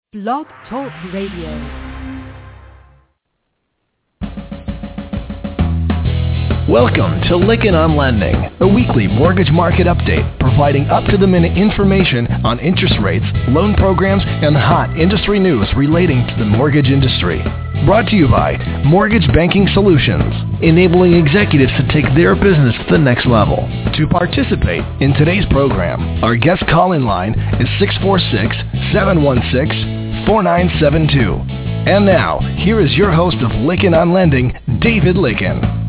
Blog Talk Radio. Welcome to Lykken on Lending, a weekly mortgage market update providing up-to-the-minute information on interest rates, loan programs, and hot industry news relating to the mortgage industry. Brought to you by Mortgage Banking Solutions, enabling executives to take their business to the next level. To participate in today's program, our guest call-in line is 646-716-4972. And now, here is your host of Lykken on Lending, David Lykken.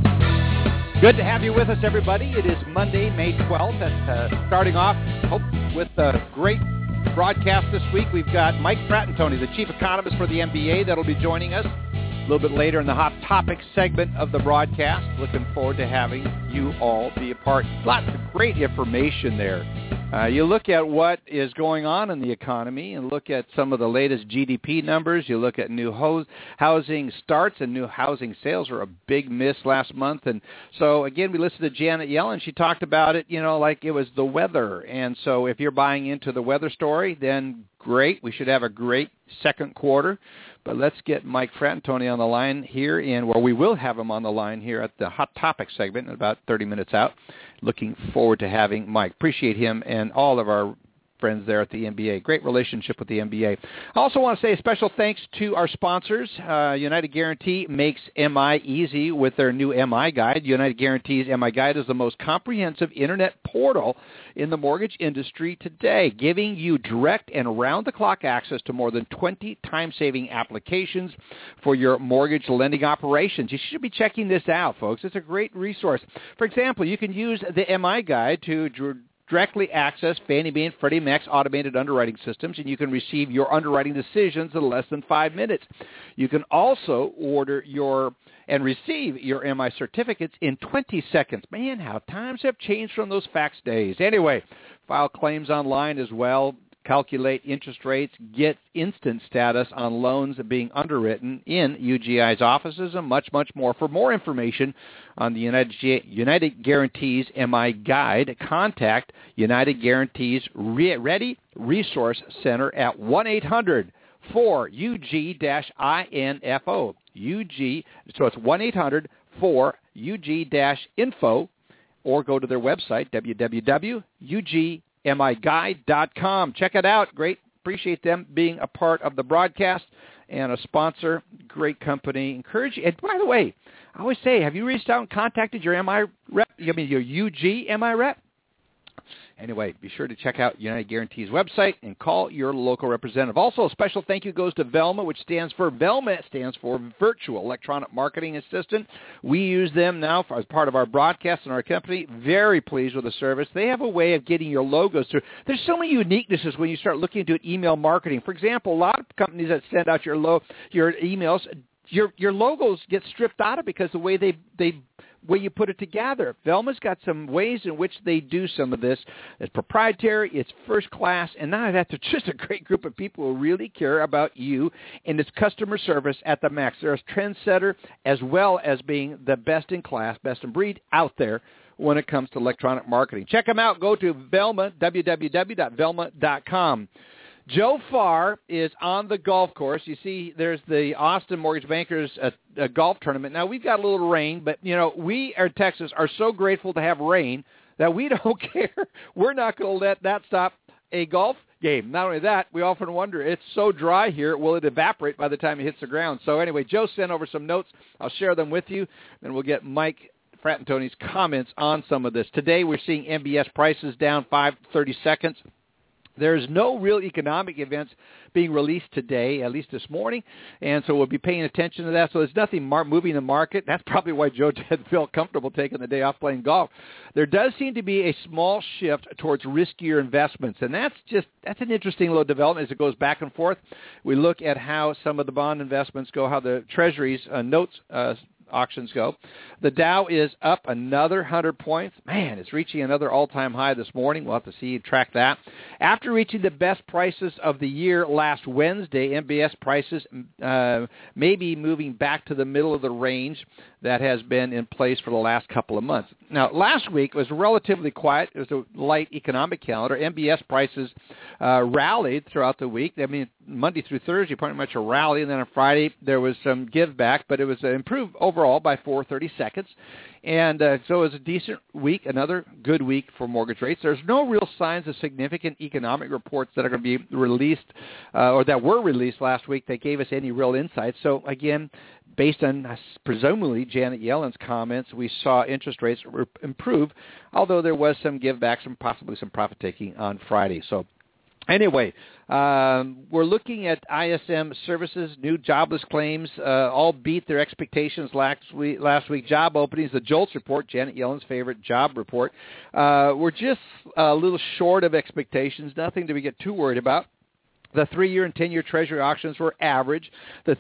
Good to have you with us, everybody. It is Monday, May 12th. That's starting off with a great broadcast this week. We've got Mike Fratantoni, the chief economist for the MBA, that'll be joining us a little bit later in the Hot Topics segment of the broadcast. Looking forward to having you all be a part. Lots of great information there. You look at what is going on in the economy and look at some of the latest GDP numbers. You look at new housing starts, and new housing sales were a big miss last month. And so, again, we listened to Janet Yellen. She talked about it, like it was the weather. And so if you're buying into the weather story, then great. We should have a great second quarter. But let's get Mike Fratantoni on the line here, we will have him on the line here at the Hot Topics segment in about 30 minutes out. Looking forward to having Mike. Appreciate him and all of our friends there at the MBA. Great relationship with the MBA. I also want to say a special thanks to our sponsors. United Guaranty makes MI easy with their new MI Guide. United Guaranty's MI Guide is the most comprehensive internet portal in the mortgage industry today, giving you direct and round-the-clock access to more than 20 time-saving applications for your mortgage lending operations. You should be checking this out, folks. It's a great resource. For example, you can use the MI Guide to directly access Fannie Mae and Freddie Mac's automated underwriting systems, and you can receive your underwriting decisions in less than 5 minutes. You can also order and receive your MI certificates in 20 seconds. Man, how times have changed from those fax days. Anyway, file claims online as well, calculate interest rates, get instant status on loans being underwritten in UGI's offices, and much, much more. For more information on the United Guaranty's MI Guide, contact United Guaranty's Ready Resource Center at 1-800-4UG-INFO. So it's 1-800-4UG-INFO, or go to their website, www.ugmiguide.com. Check it out. Great. Appreciate them being a part of the broadcast and a sponsor. Great company. Encourage you. And by the way, I always say, have you reached out and contacted your MI rep? Your UG MI rep? Anyway, be sure to check out United Guaranty's website and call your local representative. Also, a special thank you goes to Velma, which stands for Virtual Electronic Marketing Assistant. We use them now as part of our broadcast and our company. Very pleased with the service. They have a way of getting your logos through. There's so many uniquenesses when you start looking into email marketing. For example, a lot of companies that send out your emails, your logos get stripped out of because the way way you put it together. Velma's got some ways in which they do some of this. It's proprietary, it's first class, and not that, they're just a great group of people who really care about you and its customer service at the max. They're a trendsetter as well as being the best in class, best in breed out there when it comes to electronic marketing. Check them out. Go to Velma, www.velma.com. Joe Farr is on the golf course. You see, there's the Austin Mortgage Bankers golf tournament. Now, we've got a little rain, but, we in Texas are so grateful to have rain that we don't care. We're not going to let that stop a golf game. Not only that, we often wonder, it's so dry here, will it evaporate by the time it hits the ground? So anyway, Joe sent over some notes. I'll share them with you, and we'll get Mike Fratantoni's comments on some of this. Today, we're seeing MBS prices down 5-30 seconds. There's no real economic events being released today, at least this morning, and so we'll be paying attention to that. So there's nothing moving the market. That's probably why Joe didn't feel comfortable taking the day off playing golf. There does seem to be a small shift towards riskier investments, and that's an interesting little development as it goes back and forth. We look at how some of the bond investments go, how the Treasuries notes auctions go. The Dow is up another 100 points. Man, it's reaching another all-time high this morning. We'll have to see, track that. After reaching the best prices of the year last Wednesday, MBS prices may be moving back to the middle of the range that has been in place for the last couple of months. Now, last week was relatively quiet. It was a light economic calendar. MBS prices rallied throughout the week. I mean, Monday through Thursday, pretty much a rally, and then on Friday there was some give back, but it was improved overall by 4/32. And so it was a decent week, another good week for mortgage rates. There's no real signs of significant economic reports that are going to be released or that were released last week that gave us any real insights. So, again, based on presumably Janet Yellen's comments, we saw interest rates improve, although there was some give back, some possibly some profit taking on Friday. So anyway, we're looking at ISM services, new jobless claims, all beat their expectations last week. Job openings, the JOLTS report, Janet Yellen's favorite job report, were just a little short of expectations, nothing to get too worried about. The 3-year and 10-year Treasury auctions were average. The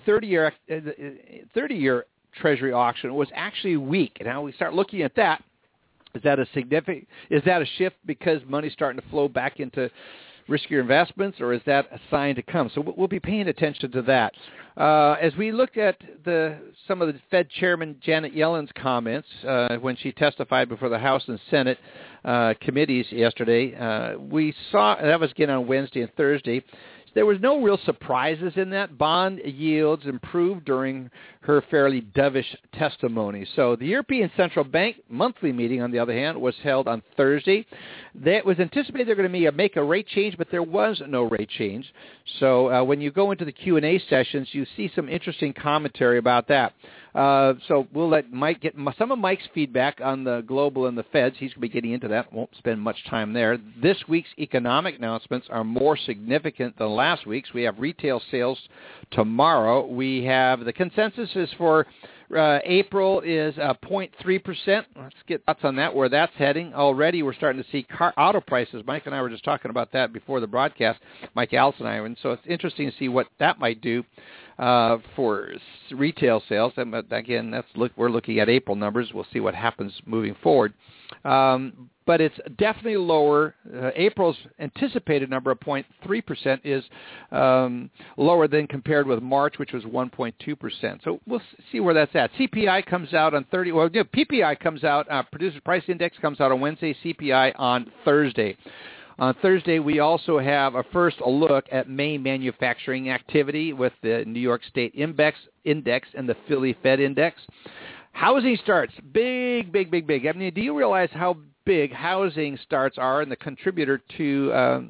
30-year Treasury auction was actually weak. And now we start looking at that. Is that a shift because money's starting to flow back into riskier investments, or is that a sign to come? So we'll be paying attention to that. As we look at some of the Fed Chairman Janet Yellen's comments when she testified before the House and Senate committees yesterday, we saw, that was again on Wednesday and Thursday, there was no real surprises in that. Bond yields improved during her fairly dovish testimony. So the European Central Bank monthly meeting, on the other hand, was held on Thursday. It was anticipated they're going to make a rate change, but there was no rate change. So when you go into the Q&A sessions, you see some interesting commentary about that. So we'll let Mike get some of Mike's feedback on the global and the Feds. He's going to be getting into that. Won't spend much time there. This week's economic announcements are more significant than last week's. We have retail sales tomorrow. We have the consensus is for April is 0.3%. Let's get thoughts on that, where that's heading. Already we're starting to see auto prices. Mike and I were just talking about that before the broadcast, Mike Allison and I, and so it's interesting to see what that might do for retail sales. And again, we're looking at April numbers. We'll see what happens moving forward. But it's definitely lower. April's anticipated number of 0.3% is lower than compared with March, which was 1.2%. So we'll see where that's at. CPI comes out on PPI comes out, Producer Price Index comes out on Wednesday, CPI on Thursday. On Thursday, we also have a first look at May manufacturing activity with the New York State Index and the Philly Fed Index. Housing starts, big. I mean, do you realize how big housing starts are and the contributor to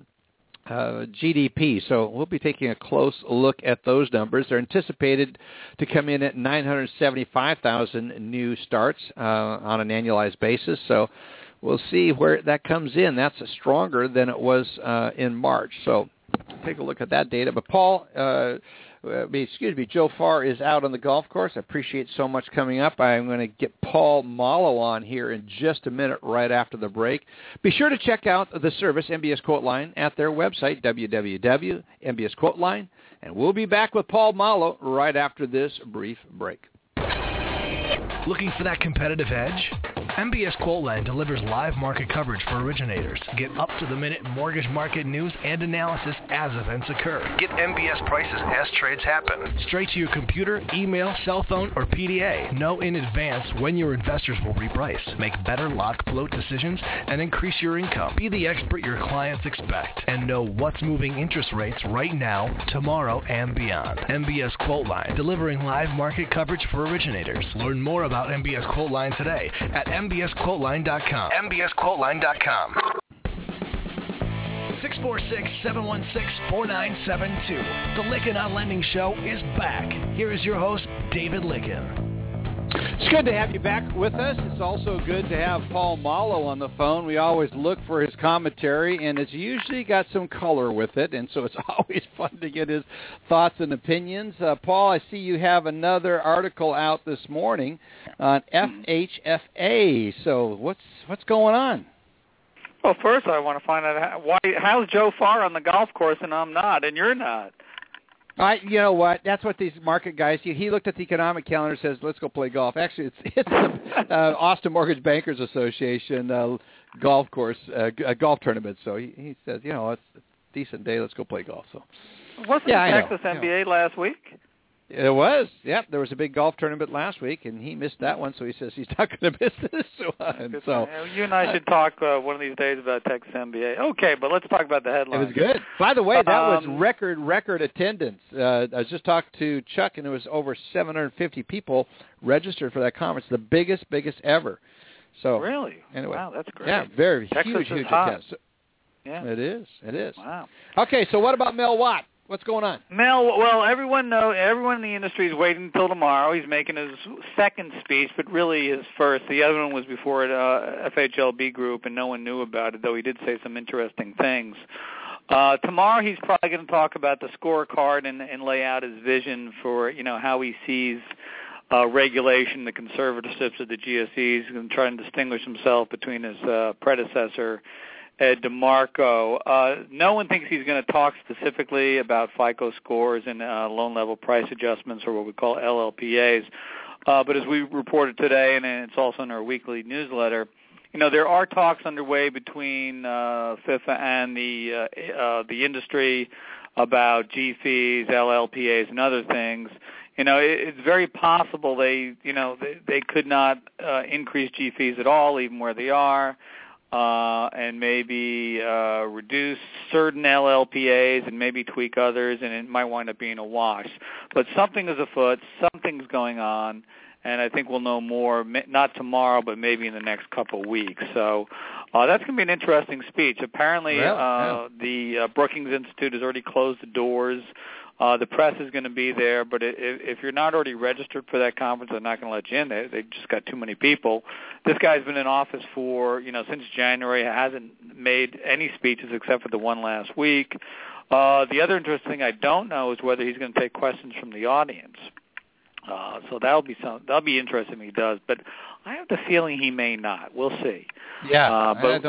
GDP? So we'll be taking a close look at those numbers. They're anticipated to come in at 975,000 new starts on an annualized basis. So we'll see where that comes in. That's stronger than it was in March. So take a look at that data. But Joe Farr is out on the golf course. I appreciate so much coming up. I'm going to get Paul Mallow on here in just a minute right after the break. Be sure to check out the service, MBS Quote Line, at their website, www.mbs Quote Line. And we'll be back with Paul Mallow right after this brief break. Looking for that competitive edge? MBS Quote Line delivers live market coverage for originators. Get up-to-the-minute mortgage market news and analysis as events occur. Get MBS prices as trades happen. Straight to your computer, email, cell phone, or PDA. Know in advance when your investors will reprice. Make better lock float decisions and increase your income. Be the expert your clients expect. And know what's moving interest rates right now, tomorrow, and beyond. MBS Quote Line, delivering live market coverage for originators. Learn more about MBS Quote Line today at mbsquoteline.com. mbsquoteline.com. 646-716-4972. The Lykken on Lending Show is back. Here is your host, David Lykken. It's good to have you back with us. It's also good to have Paul Mallow on the phone. We always look for his commentary, and it's usually got some color with it, and so it's always fun to get his thoughts and opinions. Paul, I see you have another article out this morning on FHFA. So what's going on? Well, first I want to find out how's Joe Farr on the golf course and I'm not, and you're not. You know what? That's what these market guys. He looked at the economic calendar and says, "Let's go play golf." Actually, it's the Austin Mortgage Bankers Association golf course, golf tournament. So he says, it's a decent day. Let's go play golf. So wasn't the Texas NBA last week? It was. Yep, there was a big golf tournament last week, and he missed that one, so he says he's not going to miss this one. So you and I should talk one of these days about Texas NBA. Okay, but let's talk about the headlines. It was good. By the way, that was record attendance. I was just talking to Chuck, and it was over 750 people registered for that conference, the biggest ever. So really? Anyway, wow, that's great. Yeah, very Texas huge attendance. So, yeah, it is. Wow. Okay, so what about Mel Watt? What's going on? Mel, well, everyone in the industry is waiting until tomorrow. He's making his second speech, but really his first. The other one was before at FHLB Group, and no one knew about it, though he did say some interesting things. Tomorrow he's probably going to talk about the scorecard and lay out his vision for, how he sees regulation, the conservatorships of the GSEs, and try and distinguish himself between his predecessor, Ed DeMarco. No one thinks he's going to talk specifically about FICO scores and loan level price adjustments, or what we call LLPAs. But as we reported today, and it's also in our weekly newsletter, there are talks underway between FIFA and the industry about G fees, LLPAs, and other things. It's very possible they could not increase G fees at all, even where they are. And maybe reduce certain LLPAs and maybe tweak others, and it might wind up being a wash. But something is afoot, something's going on, and I think we'll know more, not tomorrow, but maybe in the next couple of weeks. So that's going to be an interesting speech. Apparently, the Brookings Institute has already closed the doors. The press is going to be there, but if you're not already registered for that conference, they're not going to let you in. They just got too many people. This guy's been in office for, since January, hasn't made any speeches except for the one last week. The other interesting thing I don't know is whether he's going to take questions from the audience. So that'll be interesting if he does, but I have the feeling he may not. We'll see. Yeah, but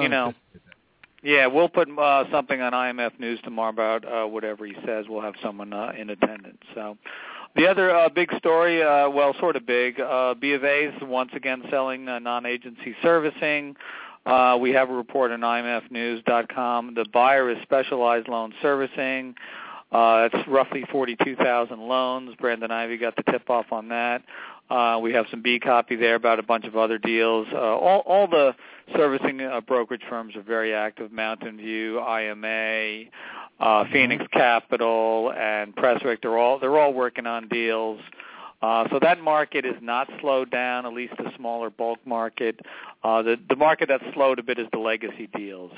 yeah, we'll put something on IMF News tomorrow about whatever he says. We'll have someone in attendance. So the other big story, sort of big, B of A is once again selling non-agency servicing. We have a report on IMFnews.com. The buyer is Specialized Loan Servicing. It's roughly 42,000 loans. Brandon Ivey got the tip-off on that. We have some B copy there about a bunch of other deals. All the servicing brokerage firms are very active. Mountain View, IMA, Phoenix Capital, and Presswick. They're all working on deals. So that market is not slowed down, at least the smaller bulk market. The market that's slowed a bit is the legacy deals.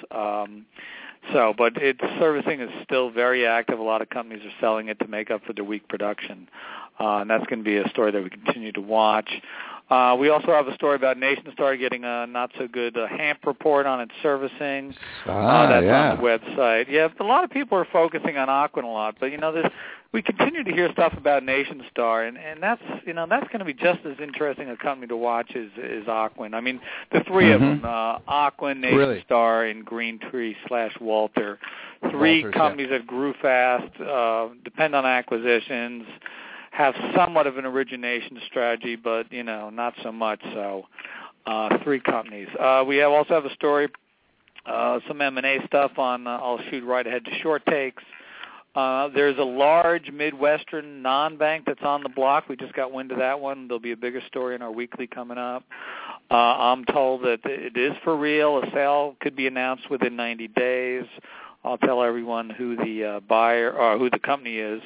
But servicing is still very active. A lot of companies are selling it to make up for their weak production. And that's going to be a story that we continue to watch. We also have a story about NationStar getting a not-so-good HAMP report on its servicing. That's on the website. Yeah, a lot of people are focusing on Ocwen a lot, but, we continue to hear stuff about NationStar, and that's going to be just as interesting a company to watch as Ocwen. I mean, the three of them, Ocwen, NationStar, and Greentree/Walter. Three companies that grew fast, depend on acquisitions, have somewhat of an origination strategy, but, not so much. So three companies. We also have a story, some M&A stuff on, I'll shoot right ahead to short takes. There's a large Midwestern non-bank that's on the block. We just got wind of that one. There'll be a bigger story in our weekly coming up. I'm told that it is for real. A sale could be announced within 90 days. I'll tell everyone who the buyer or who the company is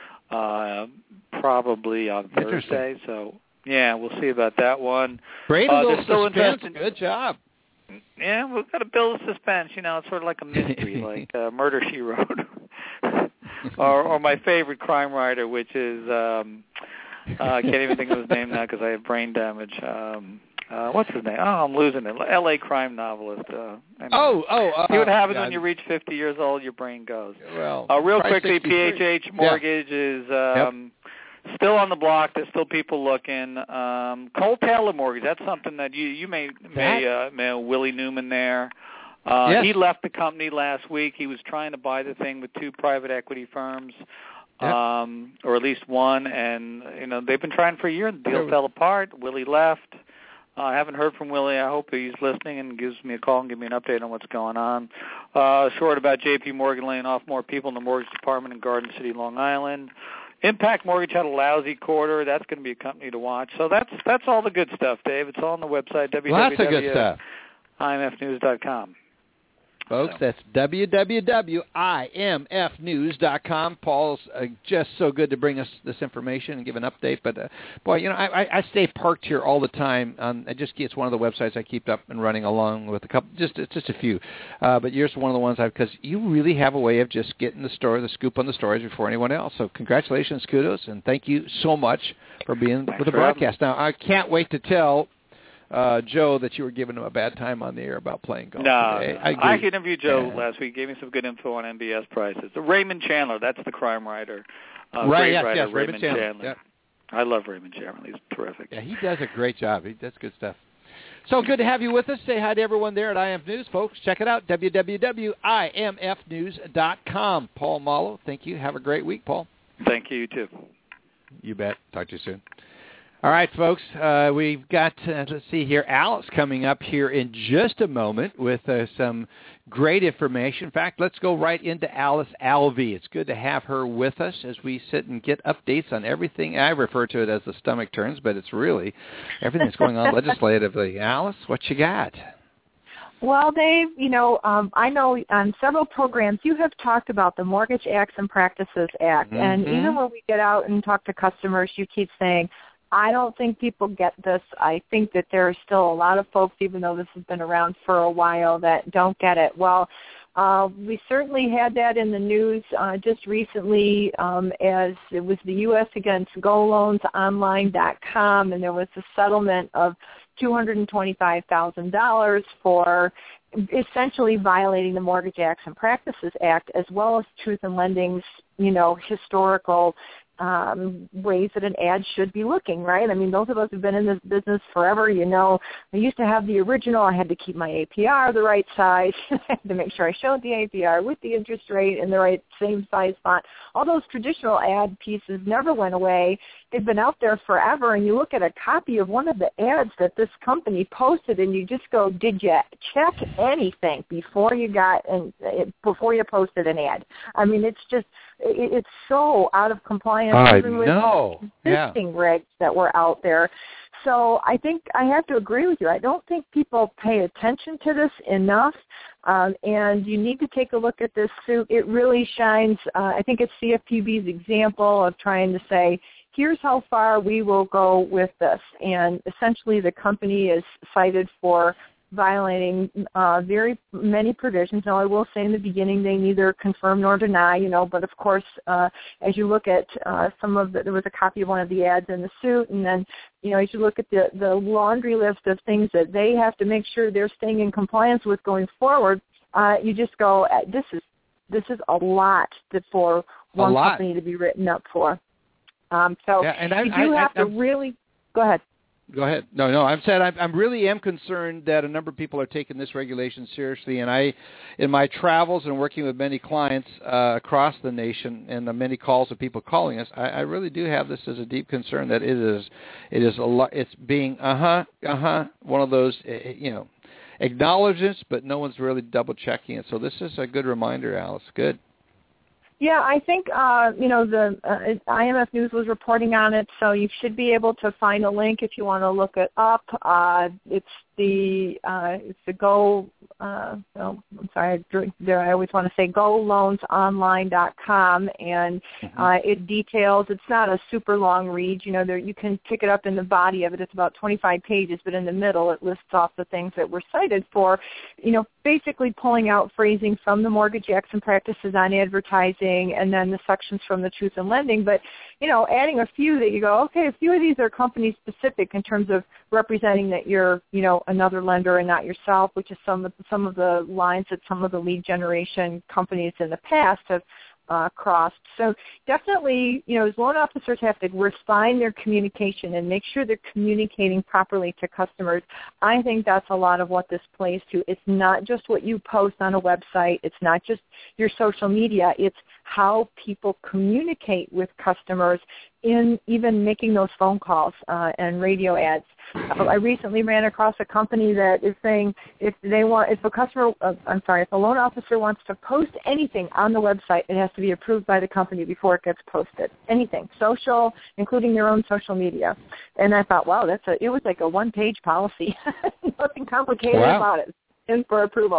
probably on Thursday. So, yeah, we'll see about that one. Great little suspense. Good job. Yeah, we've got to build a suspense. It's sort of like a mystery, like Murder, She Wrote. or my favorite crime writer, which is I can't even think of his name now because I have brain damage. What's his name? Oh, I'm losing it. L.A. crime novelist. See what happens when you reach 50 years old? Your brain goes. Well, real quickly, 63. PHH Mortgage is still on the block. There's still people looking. Cole Taylor Mortgage. That's something that you may Willie Newman there. He left the company last week. He was trying to buy the thing with two private equity firms. or at least one, and they've been trying for a year. The deal fell apart. Willie left. I haven't heard from Willie. I hope he's listening and gives me a call and give me an update on what's going on. Short about J.P. Morgan laying off more people in the mortgage department in Garden City, Long Island. Impact Mortgage had a lousy quarter. That's going to be a company to watch. So that's all the good stuff, Dave. It's all on the website, Lots of good stuff. IMFnews.com. Folks, that's www.imfnews.com. Paul's just so good to bring us this information and give an update. But, boy, I stay parked here all the time. It's one of the websites I keep up and running along with a couple, just a few. But yours is one of the ones because you really have a way of just getting the scoop on the stories before anyone else. So congratulations, kudos, and thank you so much for being with the broadcast. Now, I can't wait to tell Joe that you were giving him a bad time on the air about playing golf today. I interviewed Joe last week. Gave me some good info on MBS prices. Raymond Chandler, that's the crime writer. Writer, Raymond Chandler. Yep. I love Raymond Chandler. He's terrific. Yeah, he does a great job. He does good stuff. So good to have you with us. Say hi to everyone there at IMF News, folks. Check it out, www.imfnews.com. Paul Mallow, thank you. Have a great week, Paul. Thank you, you too. You bet. Talk to you soon. All right, folks, we've got, let's see here, Alice coming up here in just a moment with some great information. In fact, let's go right into Alice Alvey. It's good to have her with us as we sit and get updates on everything. I refer to it as the stomach turns, but it's really everything that's going on legislatively. Alice, what you got? Well, Dave, I know on several programs you have talked about the Mortgage Acts and Practices Act, and even when we get out and talk to customers, you keep saying, I don't think people get this. I think that there are still a lot of folks, even though this has been around for a while, that don't get it. Well, we certainly had that in the news just recently as it was the U.S. against GoLoansOnline.com, and there was a settlement of $225,000 for essentially violating the Mortgage Acts and Practices Act, as well as Truth in Lending's, historical ways that an ad should be looking, right? I mean, those of us who've been in this business forever, I used to have the original. I had to keep my APR the right size. I had to make sure I showed the APR with the interest rate in the right same size font. All those traditional ad pieces never went away. They've been out there forever, and you look at a copy of one of the ads that this company posted, and you just go, did you check anything before you posted an ad? I mean, it's so out of compliance. I even with know. existing regs that were out there. So I think I have to agree with you. I don't think people pay attention to this enough, and you need to take a look at this suit. It really shines. I think it's CFPB's example of trying to say, here's how far we will go with this. And essentially the company is cited for violating very many provisions. Now, I will say in the beginning they neither confirm nor deny, but of course, as you look at there was a copy of one of the ads in the suit, and then, as you look at the laundry list of things that they have to make sure they're staying in compliance with going forward, you just go, this is a lot for one company to be written up for. You have to really go ahead. Go ahead. No. I really am concerned that a number of people are taking this regulation seriously, and I, in my travels and working with many clients across the nation, and the many calls of people calling us, I really do have this as a deep concern that it is a lot. It's being one of those acknowledgments, but no one's really double checking it. So this is a good reminder, Alice. Good. Yeah, I think, the IMF News was reporting on it, so you should be able to find a link if you want to look it up. It's the Go, I'm sorry, I always want to say GoLoansOnline.com, and it details, it's not a super long read, you can pick it up in the body of it. It's about 25 pages, but in the middle it lists off the things that were cited for, basically pulling out phrasing from the Mortgage Acts and Practices on Advertising, and then the sections from the Truth in Lending, but, adding a few that you go, okay, a few of these are company specific in terms of representing that you're, another lender and not yourself, which is some of the lines that some of the lead generation companies in the past have crossed. So definitely, as loan officers have to refine their communication and make sure they're communicating properly to customers. I think that's a lot of what this plays to. It's not just what you post on a website. It's not just your social media. It's how people communicate with customers in even making those phone calls and radio ads. I recently ran across a company that is saying if a loan officer wants to post anything on the website, it has to be approved by the company before it gets posted. Anything, social, including their own social media. And I thought, wow, it was like a one-page policy. Nothing complicated about it. In for approval.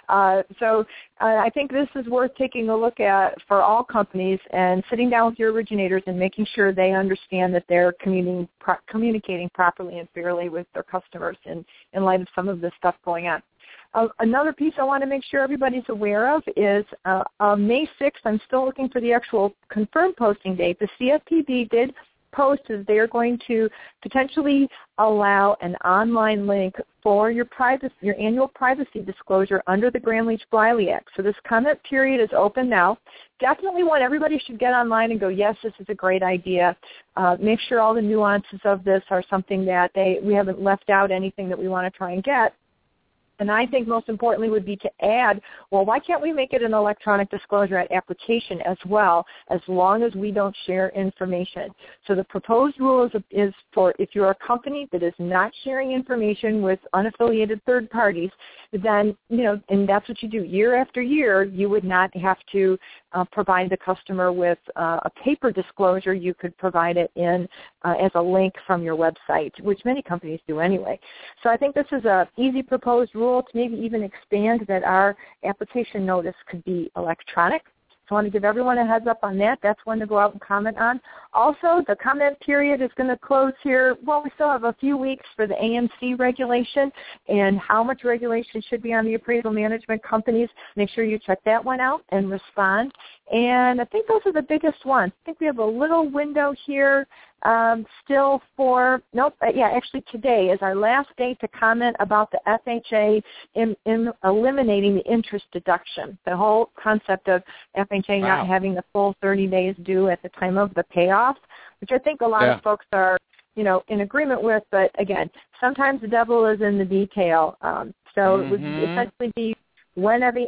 So I think this is worth taking a look at for all companies and sitting down with your originators and making sure they understand that they're communicating properly and fairly with their customers in light of some of this stuff going on. Another piece I want to make sure everybody's aware of is May 6th, I'm still looking for the actual confirmed posting date. The CFPB did post is they're going to potentially allow an online link for your annual privacy disclosure under the Gramm-Leach-Bliley Act. So this comment period is open now. Definitely everybody should get online and go, yes, this is a great idea. Make sure all the nuances of this are something that we haven't left out anything that we want to try and get. And I think most importantly would be to add, well, why can't we make it an electronic disclosure at application as well, as long as we don't share information? So the proposed rule is for if you're a company that is not sharing information with unaffiliated third parties, then, and that's what you do year after year, you would not have to provide the customer with a paper disclosure. You could provide it in as a link from your website, which many companies do anyway. So I think this is an easy proposed rule to maybe even expand that our application notice could be electronic. So I want to give everyone a heads up on that. That's one to go out and comment on. Also, the comment period is going to close here. Well, we still have a few weeks for the AMC regulation and how much regulation should be on the appraisal management companies. Make sure you check that one out and respond. And I think those are the biggest ones. I think we have a little window here still for, actually today is our last day to comment about the FHA in eliminating the interest deduction, the whole concept of FHA not having the full 30 days due at the time of the payoff, which I think a lot of folks are, in agreement with. But again, sometimes the devil is in the detail. So it would essentially be when the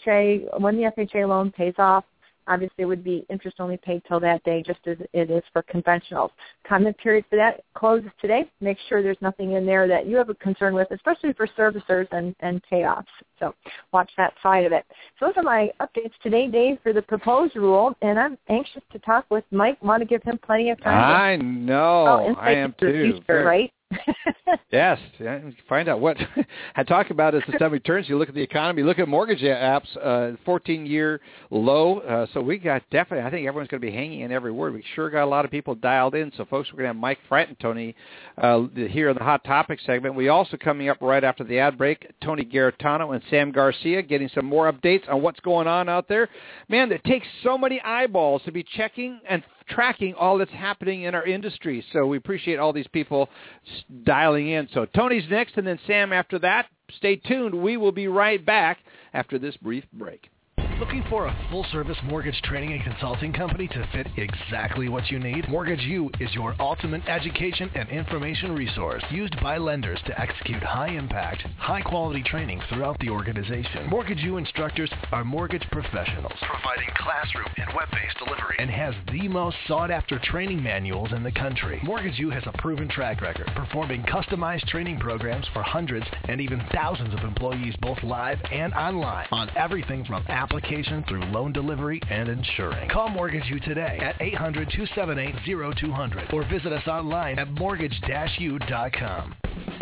FHA loan pays off. Obviously, it would be interest only paid till that day, just as it is for conventionals. Comment period for that closes today. Make sure there's nothing in there that you have a concern with, especially for servicers and payoffs. So watch that side of it. So those are my updates today, Dave, for the proposed rule, and I'm anxious to talk with Mike. Want to give him plenty of time. I know. I am too. Future, right? Yes. Find out what I talk about as the sun returns. You look at the economy, look at mortgage apps, 14-year low. So we got definitely, I think everyone's going to be hanging in every word. We sure got a lot of people dialed in. So, folks, we're going to have Mike Fratantoni here in the Hot Topic segment. We also, coming up right after the ad break, Tony Garetano and Sam Garcia getting some more updates on what's going on out there. Man, it takes so many eyeballs to be checking and tracking all that's happening in our industry. So we appreciate all these people dialing in. So Tony's next, and then Sam after that. Stay tuned. We will be right back after this brief break. Looking for a full-service mortgage training and consulting company to fit exactly what you need? Mortgage U is your ultimate education and information resource used by lenders to execute high-impact, high-quality training throughout the organization. Mortgage U instructors are mortgage professionals, providing classroom and web-based delivery, and has the most sought-after training manuals in the country. Mortgage U has a proven track record, performing customized training programs for hundreds and even thousands of employees, both live and online, on everything from application through loan delivery and insuring. Call Mortgage U today at 800-278-0200 or visit us online at mortgage-u.com.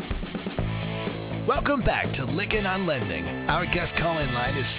Welcome back to Lykken on Lending. Our guest call-in line is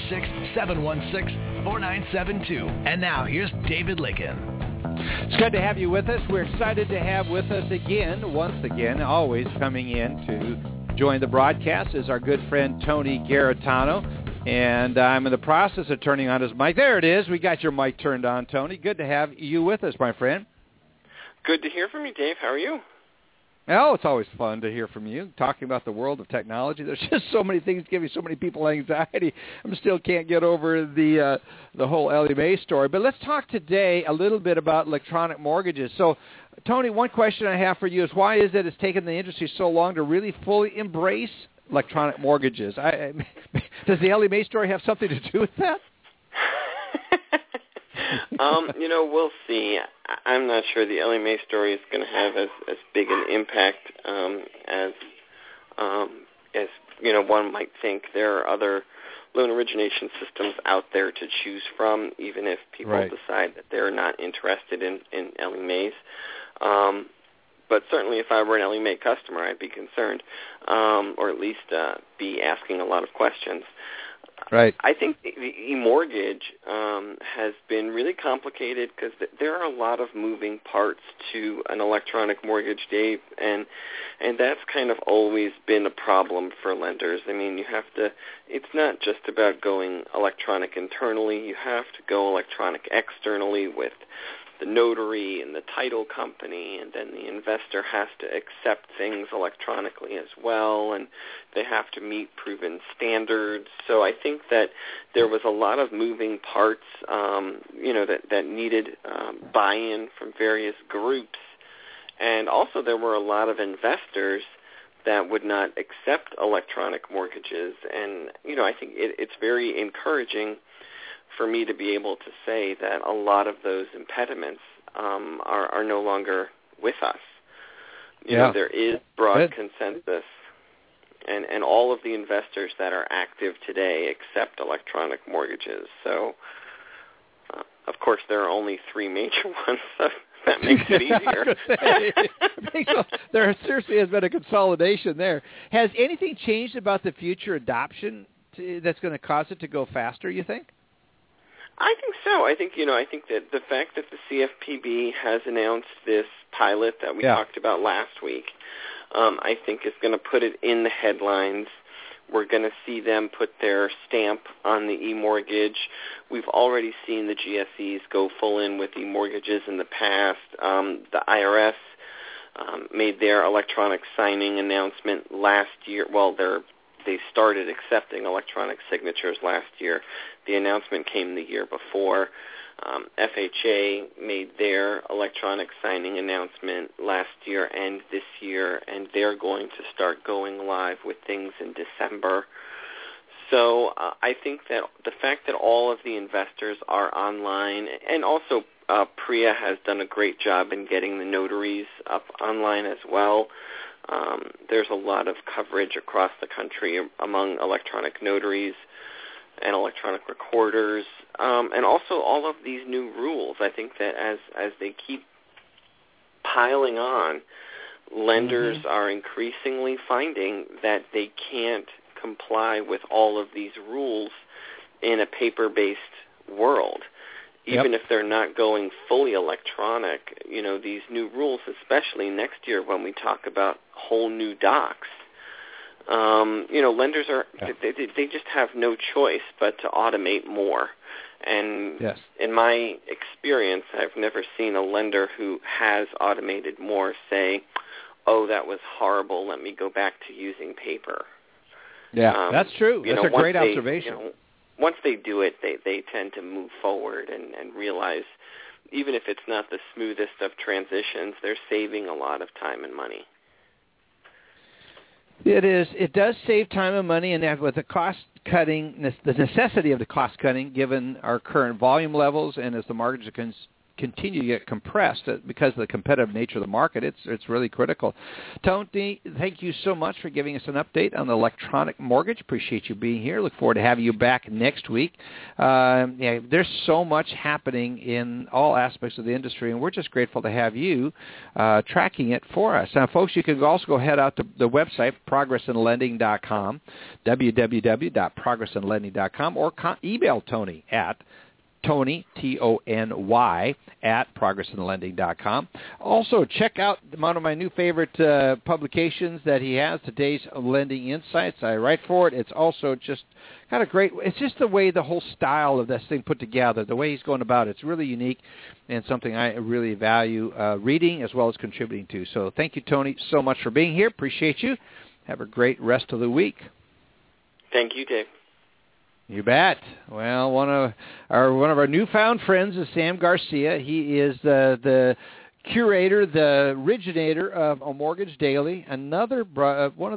646-716-4972. And now here's David Lykken. It's good to have you with us. We're excited to have with us once again, always coming in to join the broadcast is our good friend Tony Garetano. And I'm in the process of turning on his mic. There it is. We got your mic turned on, Tony. Good to have you with us, my friend. Good to hear from you, Dave. How are you? Oh, it's always fun to hear from you, talking about the world of technology. There's just so many things giving so many people anxiety. I still can't get over the whole Ellie Mae story. But let's talk today a little bit about electronic mortgages. So, Tony, one question I have for you is why is it it's taken the industry so long to really fully embrace electronic mortgages? Does the Ellie Mae story have something to do with that? We'll see. I'm not sure the Ellie Mae story is going to have as big an impact as one might think. There are other loan origination systems out there to choose from, even if people decide that they're not interested in Ellie Mae's. But certainly if I were an Ellie Mae customer, I'd be concerned, or at least be asking a lot of questions. Right. I think the e-mortgage has been really complicated because there are a lot of moving parts to an electronic mortgage, Dave, and that's kind of always been a problem for lenders. I mean, it's not just about going electronic internally. You have to go electronic externally with the notary and the title company, and then the investor has to accept things electronically as well, and they have to meet proven standards. So I think that there was a lot of moving parts, that needed buy-in from various groups, and also there were a lot of investors that would not accept electronic mortgages, and I think it's very encouraging for me to be able to say that a lot of those impediments are no longer with us. There is broad consensus, and all of the investors that are active today accept electronic mortgages. So, of course, there are only 3 major ones, so that makes it easier. There seriously has been a consolidation there. Has anything changed about the future adoption that's going to cause it to go faster, you think? I think so. I think that the fact that the CFPB has announced this pilot that we talked about last week, I think is going to put it in the headlines. We're going to see them put their stamp on the e-mortgage. We've already seen the GSEs go full in with e-mortgages in the past. The IRS made their electronic signing announcement last year. Well, they started accepting electronic signatures last year. The announcement came the year before. FHA made their electronic signing announcement last year and this year, and they're going to start going live with things in December. So I think that the fact that all of the investors are online, and also PREA has done a great job in getting the notaries up online as well. There's a lot of coverage across the country among electronic notaries and electronic recorders, and also all of these new rules. I think that as they keep piling on, lenders are increasingly finding that they can't comply with all of these rules in a paper-based world. Even if they're not going fully electronic, these new rules, especially next year when we talk about whole new docs, lenders they just have no choice but to automate more. And in my experience, I've never seen a lender who has automated more say, oh, that was horrible, let me go back to using paper. Yeah, that's true. That's a great observation. Once they do it, they tend to move forward and realize, even if it's not the smoothest of transitions, they're saving a lot of time and money. It is. It does save time and money, and with the cost cutting, the necessity of the cost cutting, given our current volume levels, and as the margins continue to get compressed because of the competitive nature of the market, it's really critical. Tony, thank you so much for giving us an update on the electronic mortgage. Appreciate you being here. Look forward to having you back next week. There's so much happening in all aspects of the industry, and we're just grateful to have you tracking it for us. Now, folks, you can also go head out to the website, progressinlending.com, www.progressinlending.com, or email Tony at Tony, Tony, at progressinlending.com. Also, check out one of my new favorite publications that he has, Today's Lending Insights. I write for it. It's also just got a great, it's just the way the whole style of this thing put together, the way he's going about it. It's really unique and something I really value reading as well as contributing to. So thank you, Tony, so much for being here. Appreciate you. Have a great rest of the week. Thank you, Dave. You bet. Well, one of our newfound friends is Sam Garcia. He is the curator, the originator of A Mortgage Daily, another one of the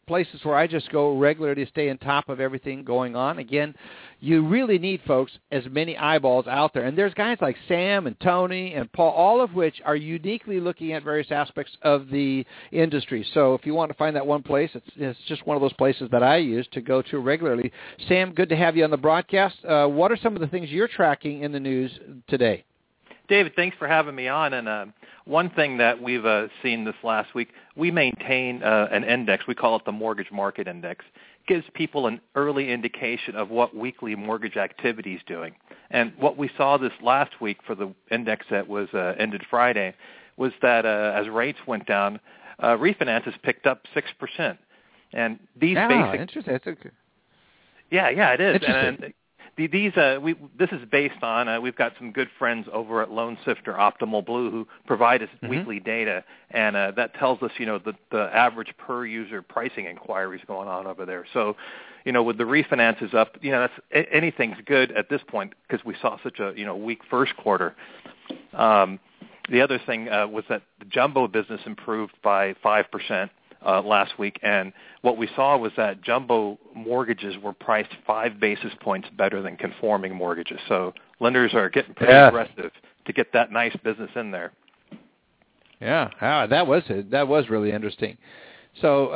places where I just go regularly to stay on top of everything going on. Again, you really need, folks, as many eyeballs out there. And there's guys like Sam and Tony and Paul, all of which are uniquely looking at various aspects of the industry. So if you want to find that one place, it's just one of those places that I use to go to regularly. Sam, good to have you on the broadcast. What are some of the things you're tracking in the news today? David, thanks for having me on. And one thing that we've seen this last week, we maintain an index. We call it the Mortgage Market Index. It gives people an early indication of what weekly mortgage activity is doing. And what we saw this last week for the index that was ended Friday was that as rates went down, refinances picked up 6%. And these basic... Interesting. That's yeah, it is. Interesting. And this is based on, we've got some good friends over at Loan Sifter, Optimal Blue, who provide us weekly data, and that tells us, the average per user pricing inquiries going on over there. So, with the refinances up, that's anything's good at this point because we saw such a, weak first quarter. The other thing was that the jumbo business improved by 5%. Last week, and what we saw was that jumbo mortgages were priced 5 basis points better than conforming mortgages. So lenders are getting pretty aggressive to get that nice business in there. Yeah, that was really interesting. So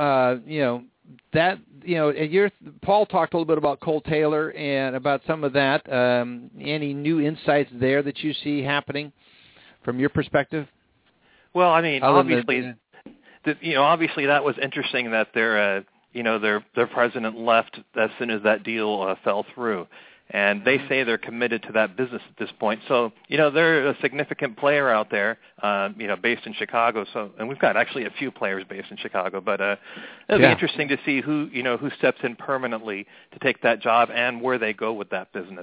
Paul talked a little bit about Cole Taylor and about some of that. Any new insights there that you see happening from your perspective? Well, I mean, obviously that was interesting that their president left as soon as that deal fell through. And they say they're committed to that business at this point. So, they're a significant player out there, based in Chicago. So, and we've got actually a few players based in Chicago. But it'll be interesting to see who steps in permanently to take that job and where they go with that business.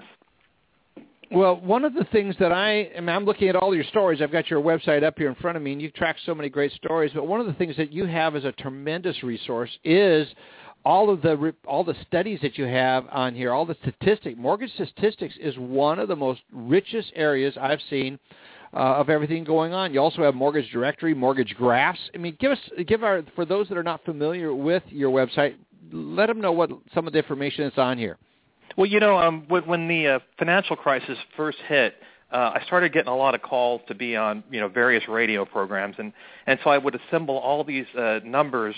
Well, one of the things that I'm looking at all your stories. I've got your website up here in front of me, and you've tracked so many great stories. But one of the things that you have as a tremendous resource is all the studies that you have on here, all the statistics. Mortgage statistics is one of the most richest areas I've seen of everything going on. You also have Mortgage Directory, Mortgage Graphs. I mean, for those that are not familiar with your website, let them know what some of the information that's on here. Well, when the financial crisis first hit, I started getting a lot of calls to be on, various radio programs, and so I would assemble all these numbers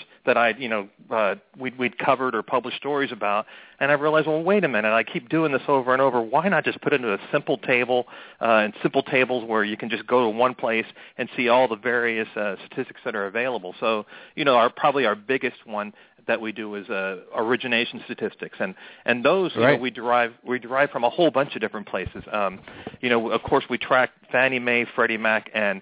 that we'd covered or published stories about, and I realized, well, wait a minute, I keep doing this over and over. Why not just put it into a simple table, and simple tables where you can just go to one place and see all the various statistics that are available? So, probably our biggest one that we do is origination statistics, and those we derive from a whole bunch of different places. Of course, we track Fannie Mae, Freddie Mac, and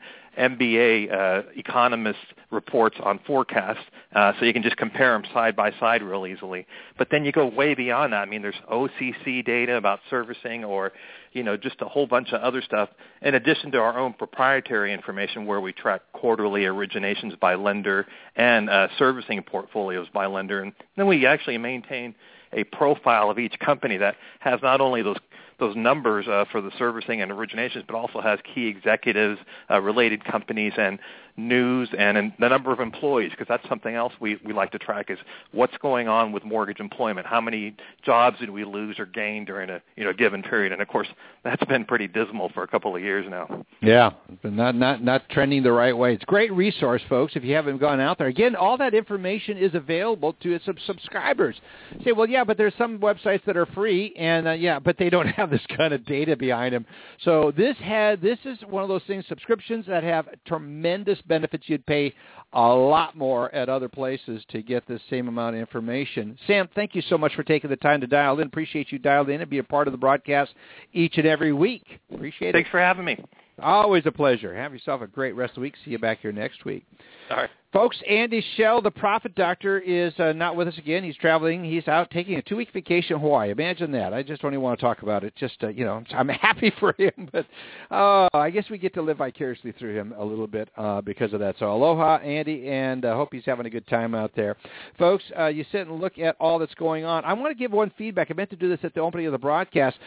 MBA economists' reports on forecasts, so you can just compare them side by side real easily. But then you go way beyond that. I mean, there's OCC data about servicing, or just a whole bunch of other stuff, in addition to our own proprietary information where we track quarterly originations by lender and servicing portfolios by lender. And then we actually maintain a profile of each company that has not only those numbers for the servicing and originations, but also has key executives, related companies, and news, and the number of employees, because that's something else we like to track, is what's going on with mortgage employment. How many jobs did we lose or gain during a given period? And of course, that's been pretty dismal for a couple of years now. Yeah, not trending the right way. It's a great resource, folks, if you haven't gone out there. Again, all that information is available to its subscribers. You say, well, yeah, but there's some websites that are free, and but they don't have this kind of data behind them. So this is one of those things, subscriptions that have tremendous benefits. You'd pay a lot more at other places to get the same amount of information. Sam, thank you so much for taking the time to dial in. Appreciate you dialed in and be a part of the broadcast each and every week. Appreciate it. Thanks for having me. Always a pleasure. Have yourself a great rest of the week. See you back here next week. All right. Folks, Andy Schell, the Profit Doctor, is not with us again. He's traveling. He's out taking a 2-week vacation in Hawaii. Imagine that. I just don't even want to talk about it. Just, I'm happy for him, but I guess we get to live vicariously through him a little bit because of that. So aloha, Andy, and I hope he's having a good time out there. Folks, you sit and look at all that's going on. I want to give one feedback. I meant to do this at the opening of the broadcast.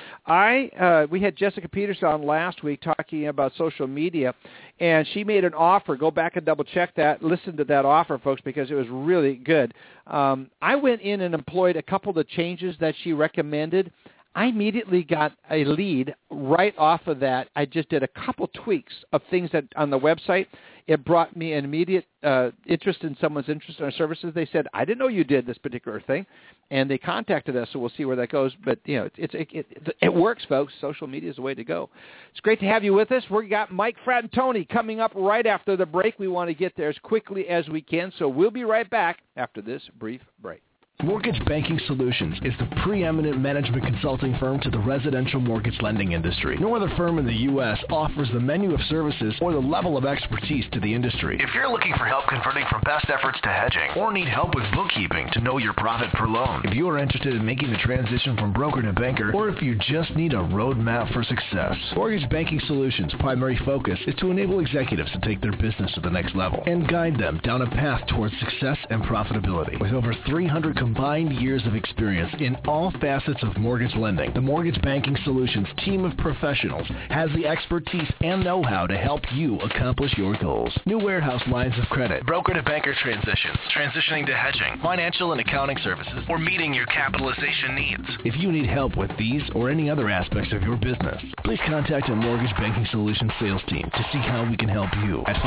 We had Jessica Peterson on last week talking about social media, and she made an offer. Go back and double-check that. Listen listen to that offer, folks, because it was really good. I went in and employed a couple of the changes that she recommended. I immediately got a lead right off of that. I just did a couple tweaks of things that on the website. It brought me an immediate interest in someone's interest in our services. They said, I didn't know you did this particular thing, and they contacted us, so we'll see where that goes. But, it works, folks. Social media is the way to go. It's great to have you with us. We've got Mike Fratantoni coming up right after the break. We want to get there as quickly as we can, so we'll be right back after this brief break. Mortgage Banking Solutions is the preeminent management consulting firm to the residential mortgage lending industry. No other firm in the U.S. offers the menu of services or the level of expertise to the industry. If you're looking for help converting from best efforts to hedging or need help with bookkeeping to know your profit per loan, if you are interested in making the transition from broker to banker, or if you just need a roadmap for success, Mortgage Banking Solutions' primary focus is to enable executives to take their business to the next level and guide them down a path towards success and profitability. With over 300 combined years of experience in all facets of mortgage lending, the Mortgage Banking Solutions team of professionals has the expertise and know-how to help you accomplish your goals. New warehouse lines of credit, broker to banker transitions, transitioning to hedging, financial and accounting services, or meeting your capitalization needs. If you need help with these or any other aspects of your business, please contact a Mortgage Banking Solutions sales team to see how we can help you at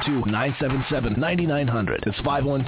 512-977-9900. That's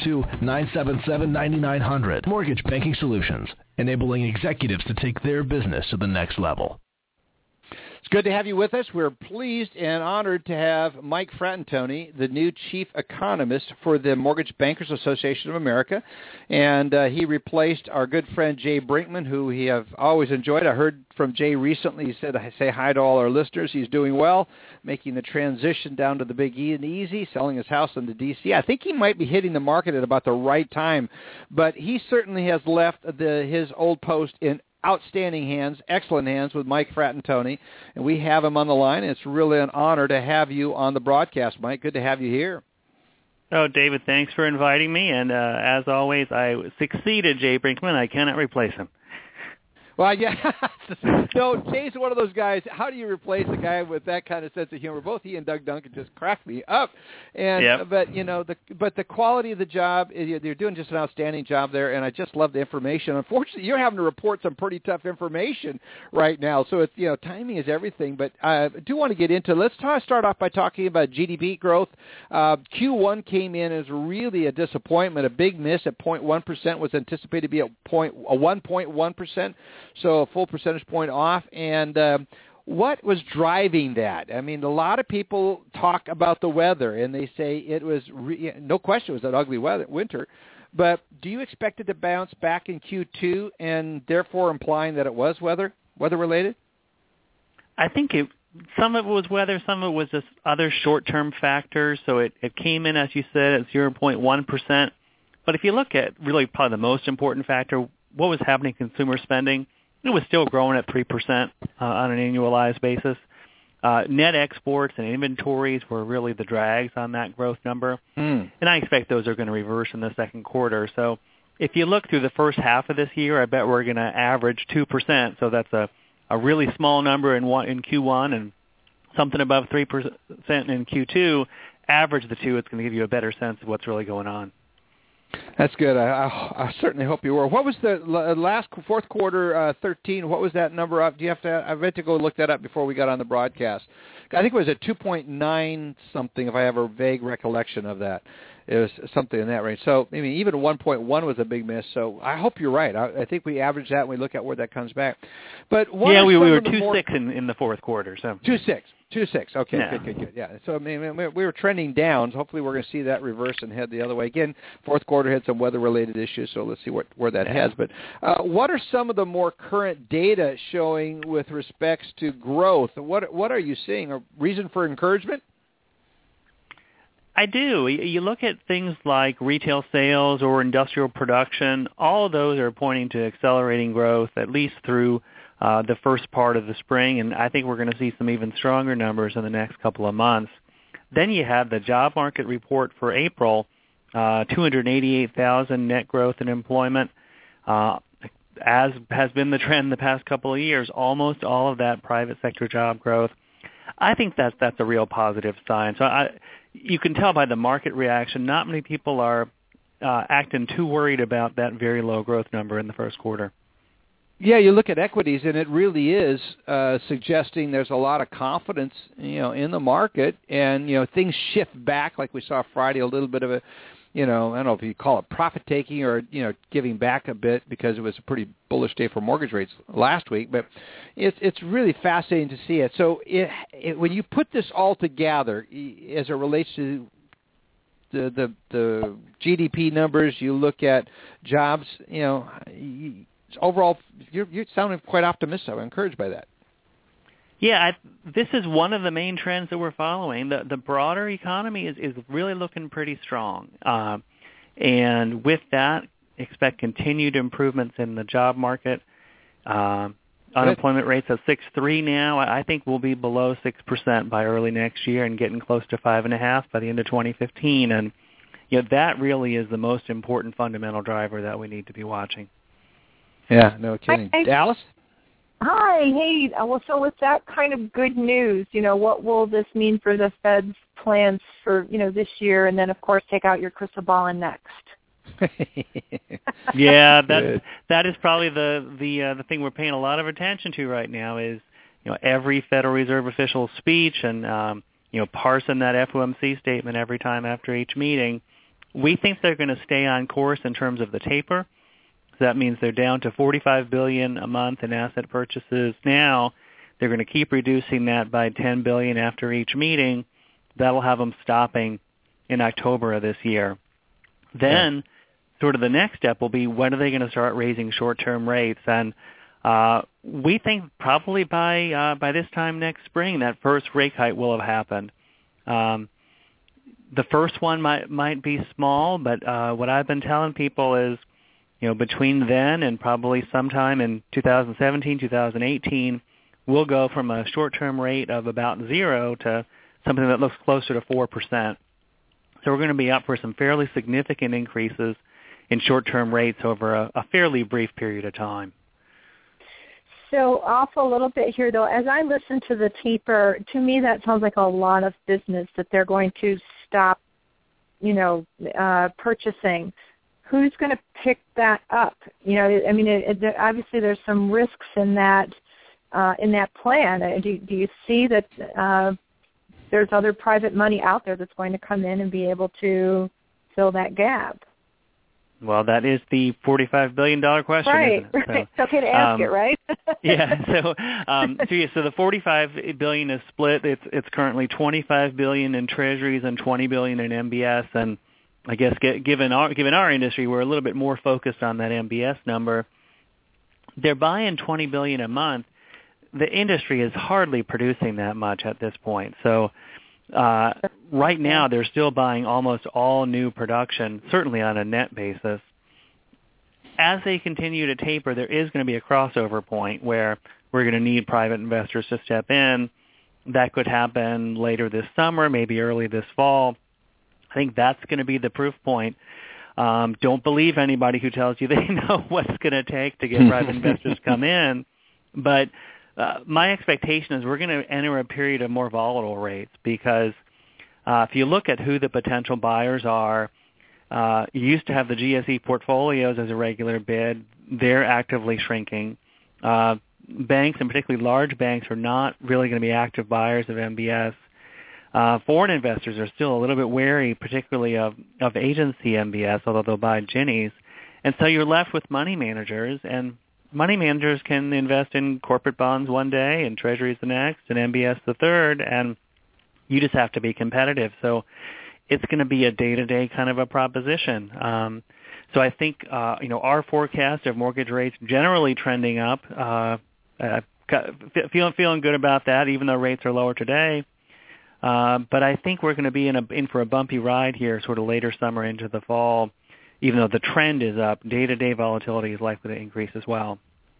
512-977-9900. Mortgage Banking Solutions, enabling executives to take their business to the next level. It's good to have you with us. We're pleased and honored to have Mike Fratantoni, the new chief economist for the Mortgage Bankers Association of America. And he replaced our good friend Jay Brinkman, who we have always enjoyed. I heard from Jay recently. He said, say hi to all our listeners. He's doing well, making the transition down to the Big E and Easy, selling his house into D.C. I think he might be hitting the market at about the right time. But he certainly has left his old post in outstanding hands, excellent hands with Mike Fratantoni, and we have him on the line. It's really an honor to have you on the broadcast, Mike. Good to have you here. Oh, David, thanks for inviting me, and as always, I succeeded Jay Brinkman. I cannot replace him. Well, yeah. No, Jay's one of those guys. How do you replace a guy with that kind of sense of humor? Both he and Doug Duncan just crack me up. And yep. But the quality of the job, you're doing just an outstanding job there, and I just love the information. Unfortunately, you're having to report some pretty tough information right now. So it's timing is everything. But I do want to get into. Let's start off by talking about GDP growth. Q1 came in as really a disappointment, a big miss at 0.1%. Was anticipated to be a 1.1%. So a full percentage point off. And what was driving that? I mean, a lot of people talk about the weather, and they say it was, no question, it was an ugly winter. But do you expect it to bounce back in Q2, and therefore implying that it was weather-related? I think some of it was weather, some of it was just other short-term factors. So it came in, as you said, at 0.1%. But if you look at really probably the most important factor, what was happening in consumer spending, it was still growing at 3% on an annualized basis. Net exports and inventories were really the drags on that growth number. And I expect those are going to reverse in the second quarter. So if you look through the first half of this year, I bet we're going to average 2%. So that's a really small number in Q1 and something above 3% in Q2. Average the two, it's going to give you a better sense of what's really going on. That's good. I certainly hope you were. What was the last fourth quarter 13? What was that number up? Do you have to? I meant to go look that up before we got on the broadcast. I think it was at 2.9 something, if I have a vague recollection of that. It was something in that range. So, I mean, even 1.1 was a big miss. So I hope you're right. I think we average that and we look at where that comes back. But yeah, we were 2.6 in the fourth quarter. So 2.6. 2.6. Okay, yeah. Good. Yeah. So I mean, we were trending down. So hopefully, we're going to see that reverse and head the other way. Again, fourth quarter had some weather-related issues, so let's see where that heads. But what are some of the more current data showing with respects to growth? What are you seeing? A reason for encouragement? I do. You look at things like retail sales or industrial production. All of those are pointing to accelerating growth, at least through the first part of the spring, and I think we're going to see some even stronger numbers in the next couple of months. Then you have the job market report for April, 288,000 net growth in employment. As has been the trend the past couple of years, almost all of that private sector job growth. I think that's a real positive sign. So you can tell by the market reaction, not many people are acting too worried about that very low growth number in the first quarter. Yeah, you look at equities, and it really is suggesting there's a lot of confidence, in the market, and things shift back, like we saw Friday, a little bit of a, I don't know if you call it profit taking or giving back a bit because it was a pretty bullish day for mortgage rates last week, but it's really fascinating to see it. So when you put this all together, as it relates to the GDP numbers, you look at jobs, overall, you're sounding quite optimistic. I'm encouraged by that. Yeah, this is one of the main trends that we're following. The broader economy is really looking pretty strong. And with that, expect continued improvements in the job market. Unemployment rates at 6.3 now. I think we'll be below 6% by early next year and getting close to 5.5 by the end of 2015. And that really is the most important fundamental driver that we need to be watching. Yeah, no kidding. Alice? Hi. Hey. Well, so with that kind of good news, what will this mean for the Fed's plans for, this year, and then, of course, take out your crystal ball and next? Yeah, that is probably the thing we're paying a lot of attention to right now is, every Federal Reserve official speech and, parsing that FOMC statement every time after each meeting. We think they're going to stay on course in terms of the taper. So that means they're down to $45 billion a month in asset purchases now. They're going to keep reducing that by $10 billion after each meeting. That'll have them stopping in October of this year. Then sort of the next step will be, when are they going to start raising short-term rates? And we think probably by this time next spring, that first rate hike will have happened. The first one might be small, but what I've been telling people is, between then and probably sometime in 2017, 2018, we'll go from a short-term rate of about 0 to something that looks closer to 4%. So we're going to be up for some fairly significant increases in short-term rates over a fairly brief period of time. So off a little bit here, though, as I listen to the taper, to me that sounds like a lot of business that they're going to stop, purchasing. Who's going to pick that up? Obviously there's some risks in that plan. Do you see that there's other private money out there that's going to come in and be able to fill that gap? Well, that is the $45 billion question, right, isn't it? So, it's okay to ask it, right? Yeah. So the $45 billion is split. It's currently $25 billion in Treasuries and $20 billion in MBS, and I guess given our industry, we're a little bit more focused on that MBS number. They're buying $20 billion a month. The industry is hardly producing that much at this point. So right now, they're still buying almost all new production, certainly on a net basis. As they continue to taper, there is going to be a crossover point where we're going to need private investors to step in. That could happen later this summer, maybe early this fall. I think that's going to be the proof point. Don't believe anybody who tells you they know what's going to take to get private investors to come in. But my expectation is we're going to enter a period of more volatile rates because if you look at who the potential buyers are, you used to have the GSE portfolios as a regular bid. They're actively shrinking. Banks, and particularly large banks, are not really going to be active buyers of MBS. Foreign investors are still a little bit wary, particularly of agency MBS, although they'll buy Ginnies. And so you're left with money managers, and money managers can invest in corporate bonds one day and treasuries the next and MBS the third, and you just have to be competitive. So it's going to be a day-to-day kind of a proposition. So I think, our forecast of mortgage rates generally trending up, feeling good about that, even though rates are lower today. But I think we're going to be in for a bumpy ride here sort of later summer into the fall, even though the trend is up. Day-to-day volatility is likely to increase as well.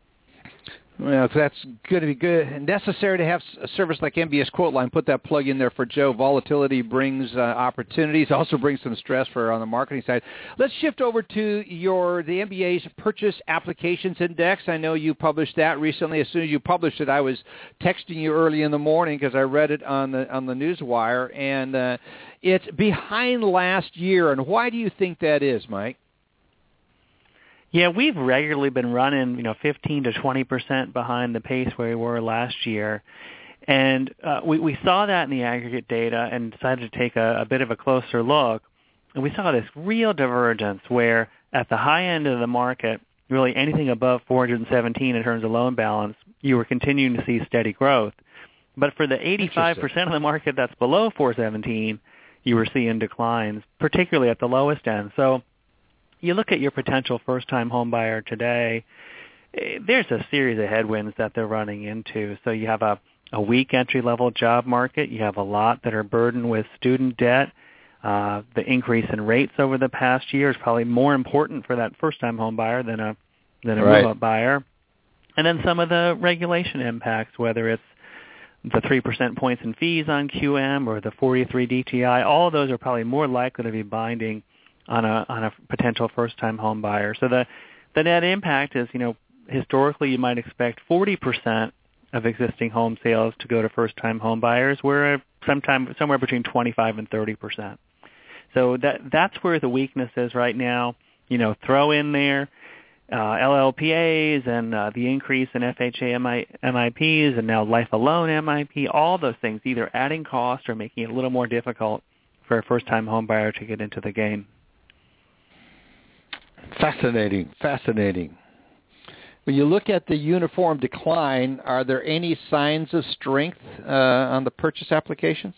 Well, that's going to be good and necessary to have a service like MBS Quote Line. Put that plug in there for Joe. Volatility brings opportunities, also brings some stress for on the marketing side. Let's shift over to the MBA's Purchase Applications Index. I know you published that recently. As soon as you published it, I was texting you early in the morning because I read it on the newswire, and it's behind last year. And why do you think that is, Mike? Yeah, we've regularly been running, 15 to 20% behind the pace where we were last year. And we saw that in the aggregate data and decided to take a bit of a closer look. And we saw this real divergence where at the high end of the market, really anything above 417 in terms of loan balance, you were continuing to see steady growth. But for the 85% of the market that's below 417, you were seeing declines, particularly at the lowest end. So you look at your potential first-time home buyer today, there's a series of headwinds that they're running into. So you have a weak entry-level job market. You have a lot that are burdened with student debt. The increase in rates over the past year is probably more important for that first-time home buyer than a move-up buyer. And then some of the regulation impacts, whether it's the 3% points in fees on QM or the 43 DTI, all of those are probably more likely to be binding on a potential first-time home buyer. So the net impact is, historically you might expect 40% of existing home sales to go to first-time home buyers, where somewhere between 25 and 30%. So that's where the weakness is right now. Throw in there LLPAs and the increase in FHA MIPs and now Life Alone MIP, all those things either adding cost or making it a little more difficult for a first-time home buyer to get into the game. Fascinating. When you look at the uniform decline, are there any signs of strength on the purchase applications?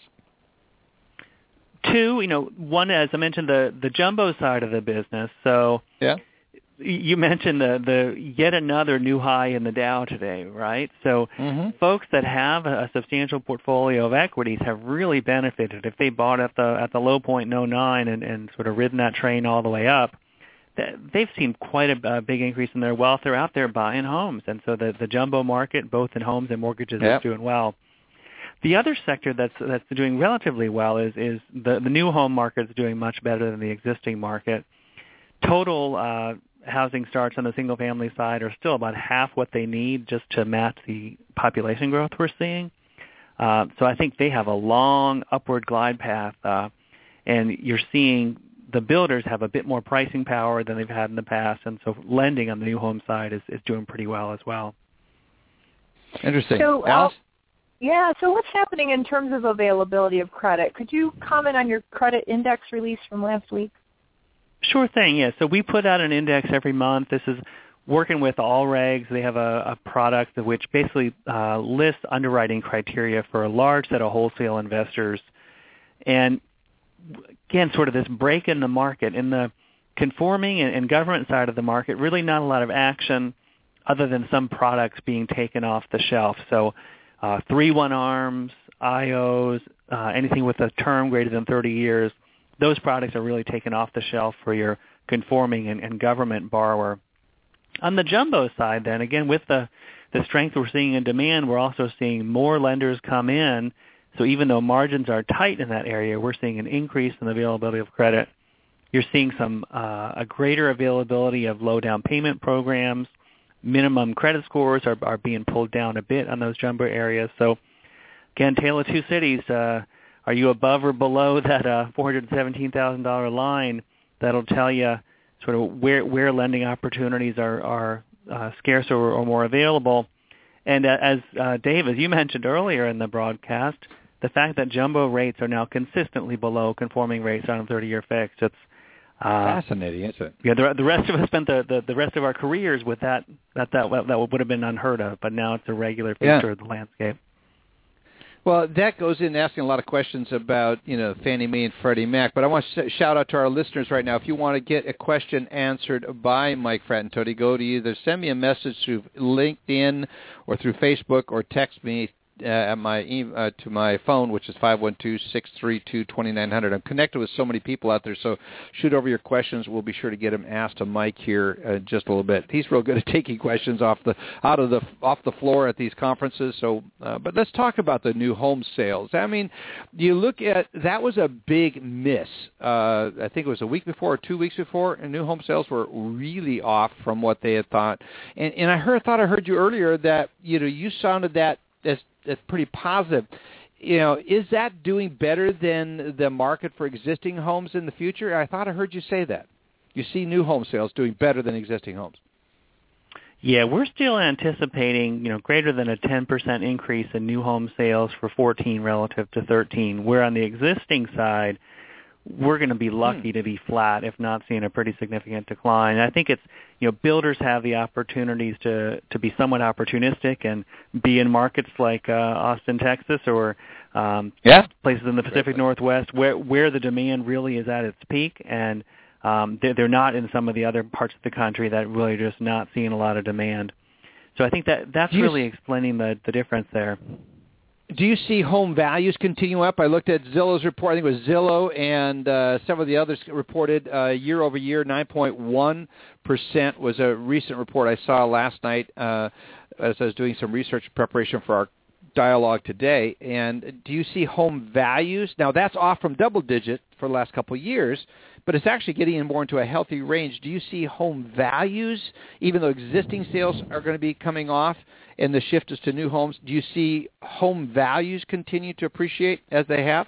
Two, one, as I mentioned, the jumbo side of the business. So yeah, you mentioned the yet another new high in the Dow today, right? So folks that have a substantial portfolio of equities have really benefited. If they bought at the low point in 09 and sort of ridden that train all the way up, they've seen quite a big increase in their wealth. They're out there buying homes, and so the jumbo market, both in homes and mortgages, is doing well. The other sector that's doing relatively well is the new home market is doing much better than the existing market. Total housing starts on the single-family side are still about half what they need just to match the population growth we're seeing. So I think they have a long upward glide path, and you're seeing the builders have a bit more pricing power than they've had in the past, and so lending on the new home side is doing pretty well as well. Interesting. So, Alice? So what's happening in terms of availability of credit? Could you comment on your credit index release from last week? Sure thing, yeah. So we put out an index every month. This is working with Allregs. They have a product which basically lists underwriting criteria for a large set of wholesale investors. And again, sort of this break in the market. In the conforming and government side of the market, really not a lot of action other than some products being taken off the shelf. So 3-1 ARMs, IOs, anything with a term greater than 30 years, those products are really taken off the shelf for your conforming and government borrower. On the jumbo side then, again, with the strength we're seeing in demand, we're also seeing more lenders come in. So even though margins are tight in that area, we're seeing an increase in the availability of credit. You're seeing some a greater availability of low down payment programs. Minimum credit scores are being pulled down a bit on those jumbo areas. So again, tale of two cities. Are you above or below that $417,000 line? That'll tell you sort of where lending opportunities are scarcer or more available. And as Dave, as you mentioned earlier in the broadcast, the fact that jumbo rates are now consistently below conforming rates on a 30-year fixed, it's fascinating, isn't it? Yeah, the rest of us spent the rest of our careers with that would have been unheard of, but now it's a regular feature of the landscape. Well, that goes in asking a lot of questions about, Fannie Mae and Freddie Mac. But I want to shout out to our listeners right now. If you want to get a question answered by Mike Fratantoni, go to either send me a message through LinkedIn or through Facebook or text me at my to my phone, which is 512-632-2900. I'm connected with so many people out there, so shoot over your questions. We'll be sure to get them asked to Mike here in just a little bit. He's real good at taking questions off the floor at these conferences. So, but let's talk about the new home sales. I mean, you look at that was a big miss. I think it was a week before or 2 weeks before, and new home sales were really off from what they had thought. And I thought I heard you earlier that you sounded that as pretty positive. Is that doing better than the market for existing homes in the future? I thought I heard you say that. You see new home sales doing better than existing homes. Yeah, we're still anticipating, greater than a 10% increase in new home sales for 14 relative to 13. Where on the existing side, we're going to be lucky to be flat, if not seeing a pretty significant decline. And I think it's, builders have the opportunities to be somewhat opportunistic and be in markets like Austin, Texas, or places in the Pacific Northwest where the demand really is at its peak, and they're not in some of the other parts of the country that really just not seeing a lot of demand. So I think that's really explaining the difference there. Do you see home values continue up? I looked at Zillow's report. I think it was Zillow and several of the others reported year over year, 9.1% was a recent report I saw last night as I was doing some research preparation for our dialogue today. And do you see home values? Now, that's off from double digit for the last couple of years, but it's actually getting more into a healthy range. Do you see home values, even though existing sales are going to be coming off and the shift is to new homes, do you see home values continue to appreciate as they have?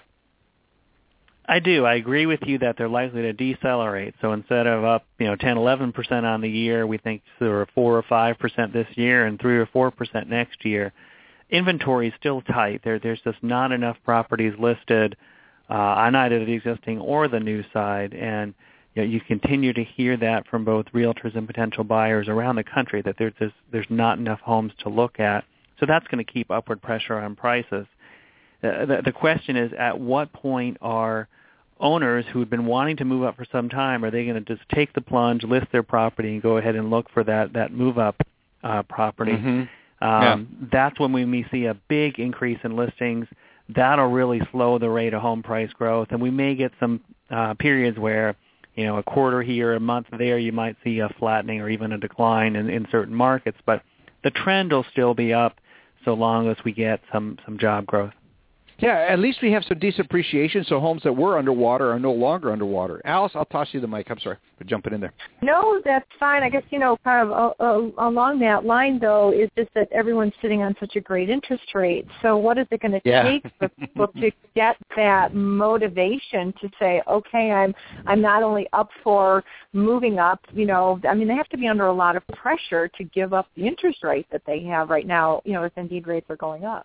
I do. I agree with you that they're likely to decelerate. So instead of up, 10, 11% on the year, we think there are 4 or 5% this year and 3 or 4% next year. Inventory is still tight. There's just not enough properties listed on either the existing or the new side, and you continue to hear that from both realtors and potential buyers around the country that there's not enough homes to look at. So that's going to keep upward pressure on prices. The question is, at what point are owners who have been wanting to move up for some time, are they going to just take the plunge, list their property, and go ahead and look for that move-up property? Mm-hmm. That's when we may see a big increase in listings. That'll really slow the rate of home price growth, and we may get some periods where, a quarter here, a month there, you might see a flattening or even a decline in certain markets. But the trend will still be up so long as we get some job growth. Yeah, at least we have some decent appreciation, so homes that were underwater are no longer underwater. Alice, I'll toss you the mic. I'm sorry for jumping in there. No, that's fine. I guess, kind of along that line, though, is just that everyone's sitting on such a great interest rate. So what is it going to take for people to get that motivation to say, okay, I'm not only up for moving up, they have to be under a lot of pressure to give up the interest rate that they have right now, if indeed rates are going up.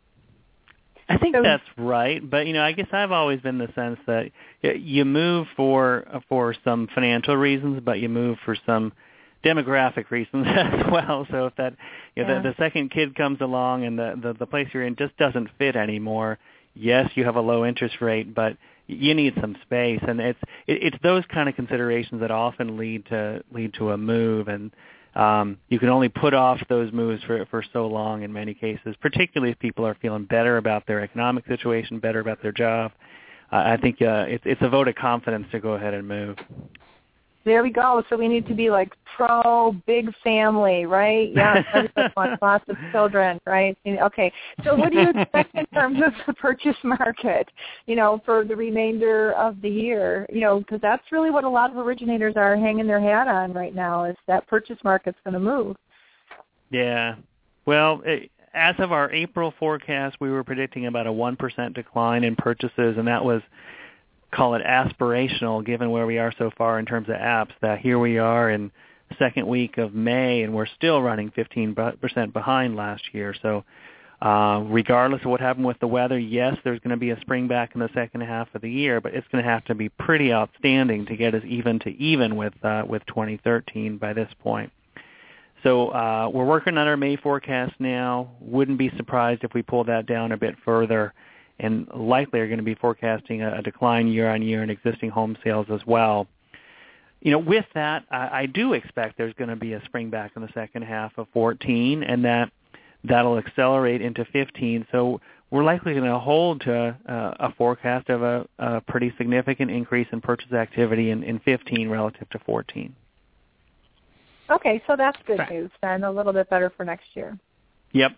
I think that's right, but I guess I've always been the sense that you move for some financial reasons, but you move for some demographic reasons as well. So if the second kid comes along and the place you're in just doesn't fit anymore, yes, you have a low interest rate, but you need some space, and it's those kind of considerations that often lead to a move, and you can only put off those moves for so long in many cases, particularly if people are feeling better about their economic situation, better about their job. I think it's a vote of confidence to go ahead and move. There we go. So we need to be like pro big family, right? Yeah, everybody wants lots of children, right? Okay. So what do you expect in terms of the purchase market, for the remainder of the year? Because that's really what a lot of originators are hanging their hat on right now, is that purchase market's going to move. Yeah. Well, as of our April forecast, we were predicting about a 1% decline in purchases, and that was, call it aspirational, given where we are so far in terms of apps, that here we are in the second week of May, and we're still running 15% behind last year. So regardless of what happened with the weather, yes, there's going to be a spring back in the second half of the year, but it's going to have to be pretty outstanding to get us even with 2013 by this point. So we're working on our May forecast now. Wouldn't be surprised if we pull that down a bit further, and likely are going to be forecasting a decline year-on-year in existing home sales as well. With that, I do expect there's going to be a spring back in the second half of 2014, and that That'll accelerate into 15. So we're likely going to hold to a forecast of a pretty significant increase in purchase activity in 15 relative to 14. Okay, so that's good news then, a little bit better for next year. Yep.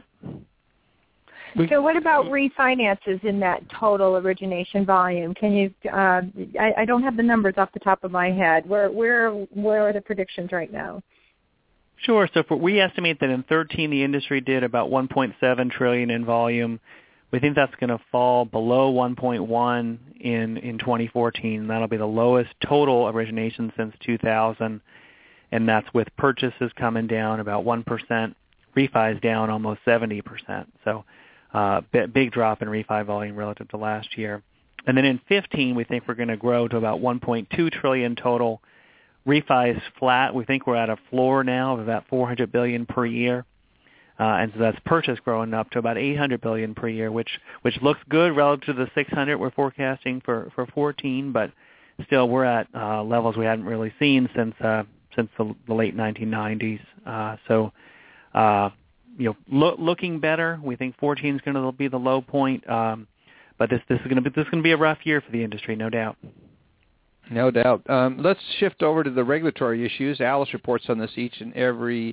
So what about refinances in that total origination volume? Can you? I don't have the numbers off the top of my head. Where are the predictions right now? Sure. So we estimate that in 13 the industry did about $1.7 trillion in volume. We think that's going to fall below 1.1 in 2014. That'll be the lowest total origination since 2000, and that's with purchases coming down about 1%, refis down almost 70%. So big drop in refi volume relative to last year. And then in 15, we think we're going to grow to about $1.2 trillion total. Refi is flat. We think we're at a floor now of about $400 billion per year. And so that's purchase growing up to about $800 billion per year, which looks good relative to the $600 we're forecasting for 14, but still we're at levels we hadn't really seen since the late 1990s. Looking better. We think 14 is going to be the low point, but this is going to be a rough year for the industry, no doubt. No doubt. Let's shift over to the regulatory issues. Alice reports on this each and every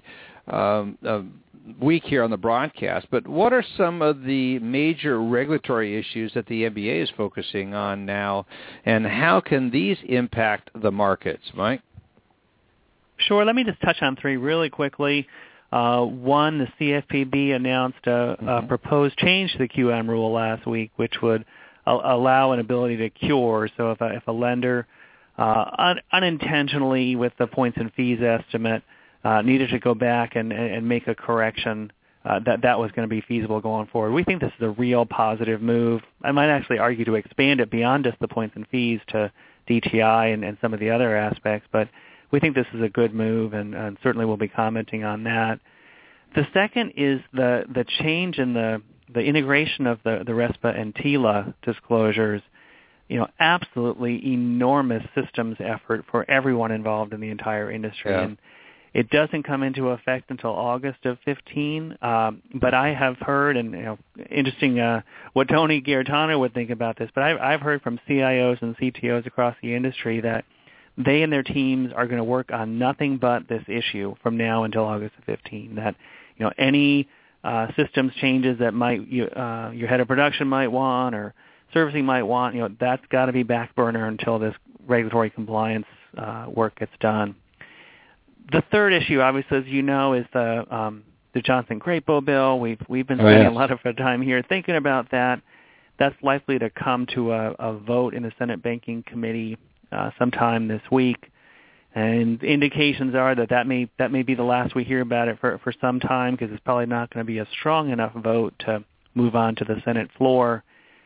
week here on the broadcast. But what are some of the major regulatory issues that the MBA is focusing on now, and how can these impact the markets, Mike? Sure. Let me just touch on three really quickly. One, the CFPB announced a proposed change to the QM rule last week, which would allow an ability to cure. So if a lender unintentionally, with the points and fees estimate, needed to go back and make a correction, that was going to be feasible going forward. We think this is a real positive move. I might actually argue to expand it beyond just the points and fees to DTI and some of the other aspects, but we think this is a good move, and certainly we'll be commenting on that. The second is the change in the integration of the RESPA and TILA disclosures. Absolutely enormous systems effort for everyone involved in the entire industry. Yeah. And it doesn't come into effect until August of 15, but I have heard, and interesting what Tony Gaetano would think about this, but I've heard from CIOs and CTOs across the industry that they and their teams are going to work on nothing but this issue from now until August of 15. That any systems changes that your head of production might want or servicing might want, that's got to be back burner until this regulatory compliance work gets done. The third issue, obviously, as you know, is the Johnson-Crapo bill. We've been spending a lot of our time here thinking about that. That's likely to come to a vote in the Senate Banking Committee sometime this week, and indications are that may be the last we hear about it for some time, because it's probably not going to be a strong enough vote to move on to the Senate floor.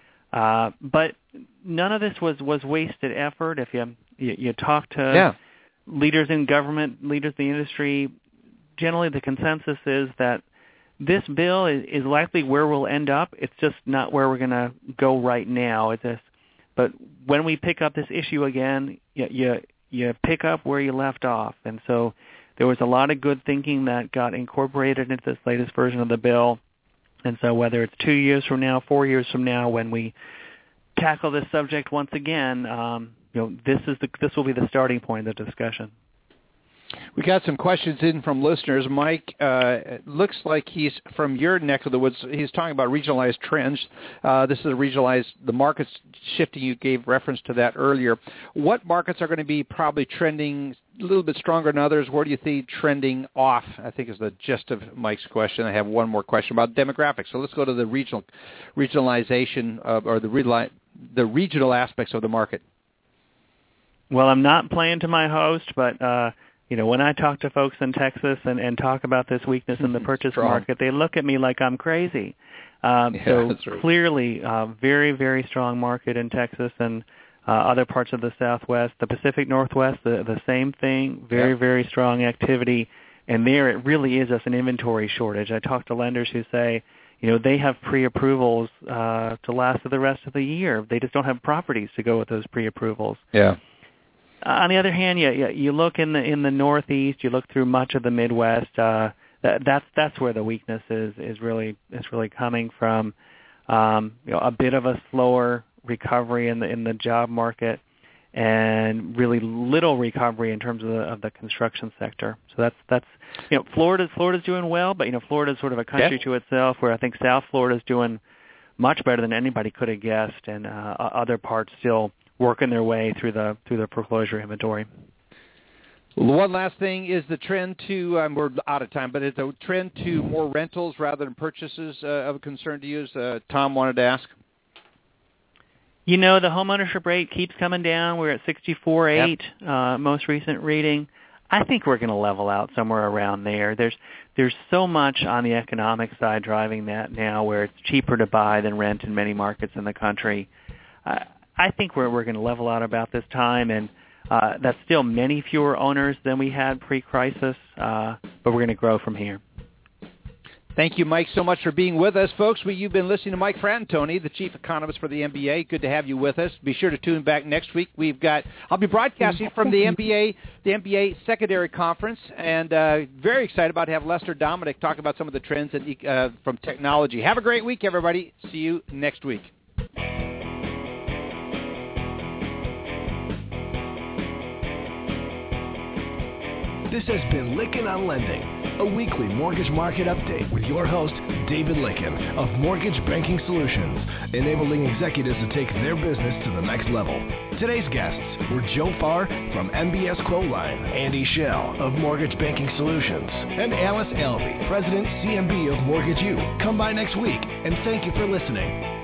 But none of this was wasted effort. If you talk to leaders in government, leaders in the industry, generally the consensus is that this bill is likely where we'll end up. It's just not where we're going to go right now. But when we pick up this issue again, you pick up where you left off. And so there was a lot of good thinking that got incorporated into this latest version of the bill. And so whether it's 2 years from now, 4 years from now, when we tackle this subject once again, this will be the starting point of the discussion. We got some questions in from listeners. Mike, looks like he's from your neck of the woods. He's talking about regionalized trends. This is the markets shifting. You gave reference to that earlier. What markets are going to be probably trending a little bit stronger than others? Where do you see trending off, I think is the gist of Mike's question. I have one more question about demographics. So let's go to the regionalization or the regional aspects of the market. Well, I'm not playing to my host, but when I talk to folks in Texas and talk about this weakness in the purchase market, they look at me like I'm crazy. So clearly, very, very strong market in Texas and other parts of the Southwest. The Pacific Northwest, the same thing, very, very strong activity. And there it really is just an inventory shortage. I talk to lenders who say, they have pre-approvals to last for the rest of the year. They just don't have properties to go with those pre-approvals. Yeah. On the other hand, you look in the Northeast, you look through much of the Midwest, that's where the weakness is really coming from. A bit of a slower recovery in the job market, and really little recovery in terms of the construction sector. So that's Florida's doing well, but Florida's sort of a country to itself, where I think South Florida's doing much better than anybody could have guessed, and other parts still working their way through the foreclosure inventory. Well, one last thing is the trend to, we're out of time, but is the trend to more rentals rather than purchases of a concern to you, as Tom wanted to ask? The homeownership rate keeps coming down. We're at 64.8, most recent reading. I think we're going to level out somewhere around there. There's so much on the economic side driving that now, where it's cheaper to buy than rent in many markets in the country. I think we're going to level out about this time, and that's still many fewer owners than we had pre-crisis, but we're going to grow from here. Thank you, Mike, so much for being with us. Folks, you've been listening to Mike Fratantoni, the chief economist for the MBA. Good to have you with us. Be sure to tune back next week. I'll be broadcasting from the MBA Secondary Conference, and very excited about to have Lester Dominic talk about some of the trends from technology. Have a great week, everybody. See you next week. This has been Lykken on Lending, a weekly mortgage market update with your host, David Lykken of Mortgage Banking Solutions, enabling executives to take their business to the next level. Today's guests were Joe Farr from MBS Quoteline, Andy Schell of Mortgage Banking Solutions, and Alice Alvey, President, CMB of Mortgage U. Come by next week, and thank you for listening.